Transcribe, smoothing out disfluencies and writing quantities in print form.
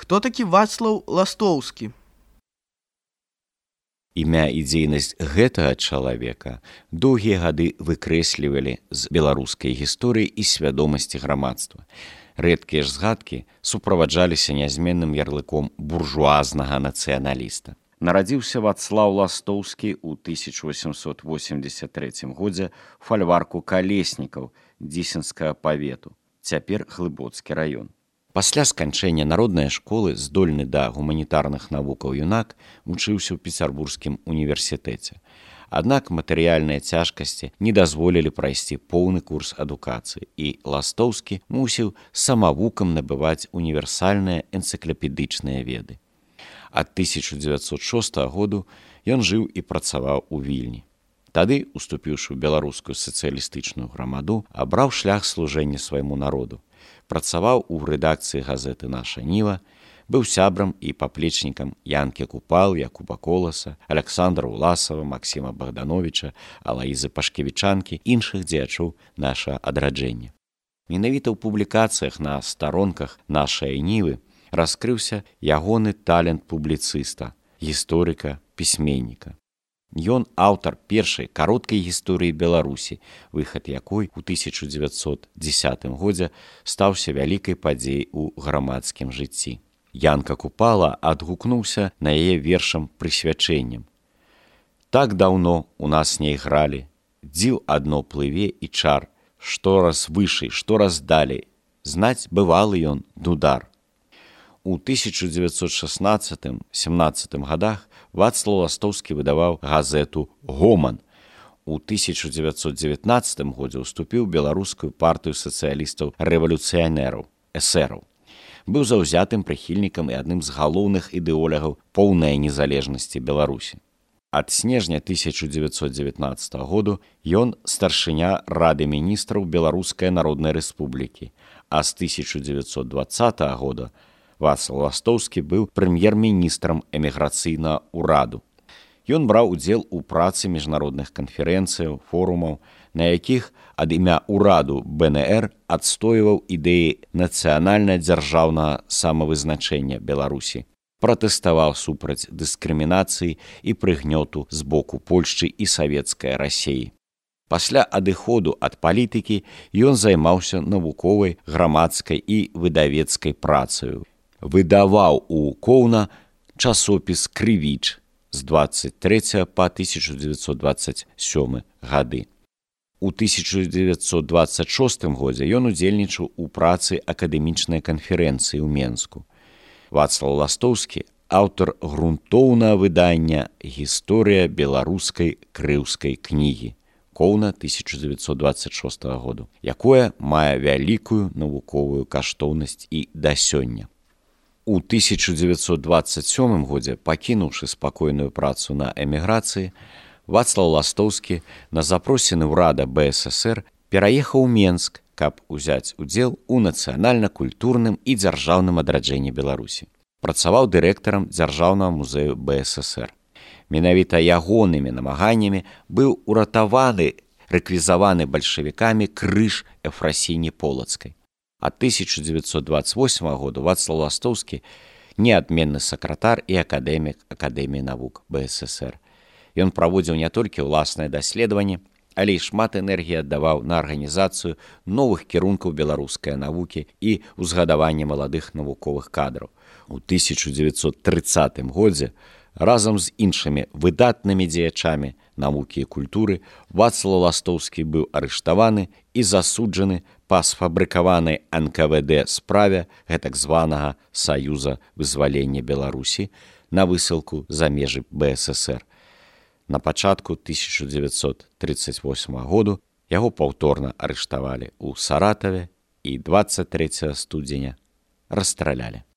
Хто такі Вацлаў Ластоўскі? Імя і дзейнасць гэтага чалавека доўгія гады выкрэслівалі з беларускай гісторыі і свядомасці грамадства. Рэдкія ж згадкі суправаджаліся нязменным ярлыком буржуазнага нацыяналіста. Нарадзіўся Вацлаў Ластоўскі ў 1883 годзе ў фальварку Калеснікаў Дзісенскага павету, цяпер Глыбоцкі раён. Пасля сканчэння народнай школы здольны да гуманітарных навукаў юнак вучыўся ў Пецярбургскім універсітэце. Аднак матэрыяльныя цяжкасці не дазволілі прайсці поўны курс адукацыі, і Ластоўскі мусіў самавукам набываць універсальныя энцыклапедычныя веды. Ад 1906 году ён жыў і працаваў у Вільні. Тады, уступіўшы ў беларускую сацыялістычную грамаду, абраў шлях служэння свайму народу. Працаваў у рэдакцыі газеты «Наша Ніва», быў сябрам і паплечнікам Янкі Купал, Якуба Коласа, Аляксандра Уласава, Максіма Богдановича, Алаізы Пашкевічанкі, іншых дзеячоў нашага адраджэння. Менавіта ў публікацыях на старонках «Нашай Нівы» раскрыўся ягоны талент публіцыста, гісторыка, пісьменніка. Ён аўтар першай кароткай гісторыі Беларусі, выхад якой у 1910 годзе стаўся вялікай падзеяй у грамадскім жыцці. Янка Купала адгукнуўся на яе вершам прысвячэннем. «Так даўно у нас не ігралі, дзіў адно плыве і чар, што раз вышэй, што раз далей, знаць бывалы ён дудар». У 1916-17 годах Вацлаў Ластоўскі выдаваў газету «Гоман». У 1919 годзе ўступіў у беларускую партыю сацыялістаў-рэвалюцыянераў, эсэраў. Быў заўзятым прыхільнікам і адным з галоўных ідэолягаў поўнай незалежнасці Беларусі. Ад снежня 1919 году ён старшыня Рады міністраў Беларускай Народнай Рэспублікі, а з 1920 года Вацлаў Ластоўскі быў прэм'ер-міністрам эміграцыйнага ўраду. Ён браў удзел у працы міжнародных канферэнцыяў, форумаў, на якіх ад імя ўраду БНР адстойваў ідэі нацыянальна-дзяржаўнага самавызначэння Беларусі, пратэставаў супраць дыскрымінацыі і прыгнёту з боку Польшчы і савецкай Расіі. Пасля адыходу ад палітыкі ён займаўся навуковай, грамадскай і выдавецкай працаю. Выдаваў у Коўна часопіс «Крывіч» з 23 па 1927 гады. У 1926 годзе ён удзельнічаў у працы акадэмічнай канферэнцыі ў Менску. Вацлаў Ластоўскі – аўтар грунтоўнага выдання «Гісторыя беларускай крыўскай кнігі» Коўна 1926 году, якое мае вялікую навуковую каштоўнасць і да сёння. У 1927 годзе, пакінуўшы спакойную працу на эміграцыі, Вацлаў Ластоўскі на запросіны ўрада БССР пераехаў у Менск, каб узяць удзел у нацыянальна-культурным і дзяржаўным адраджэнні Беларусі. Працаваў дырэктарам Дзяржаўнага музею БССР. Менавіта ягонымі намаганнямі быў уратаваны рэквізаваны бальшавікамі крыж Эфрасіні Полацкай. Ад 1928 году Вацлаў Ластоўскі – неадменны сакратар і акадэмік Акадэміі навук БССР. Ён праводзіў не толькі ўласныя даследаванні, але і шмат энергіі аддаваў на арганізацыю новых кірункаў беларускай навукі і ўзгадаванне маладых навуковых кадраў. У 1930 годзе разам з іншымі выдатнымі дзеячамі навукі і культуры Вацлаў Ластоўскі быў арыштаваны і засуджаны па сфабрыкаванай НКВД справе гэтак званага Саюза вызвалення Беларусі на высылку за межы БССР. На пачатку 1938 году яго паўторна арыштавалі ў Саратаве і 23 студзеня расстралялі.